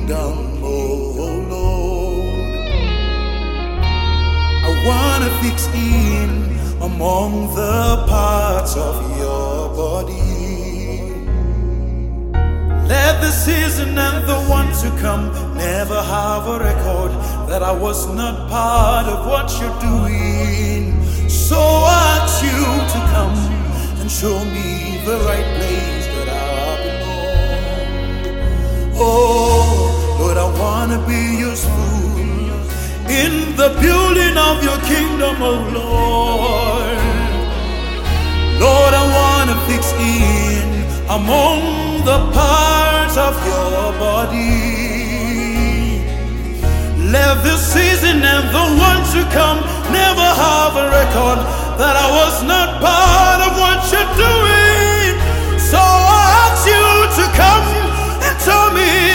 kingdom, oh Lord. I wanna fix in among the parts of your body. Let the season and the one to come never have a record that I was not part of what you're doing. So I ask you to come and show me the right place that I belong. Oh Lord, I wanna be useful in the building of your kingdom, oh Lord. Lord, I wanna fix in among the parts of your body. Let this season and the one to come never have a record that I was not part of what you're doing. So I ask you to come and tell me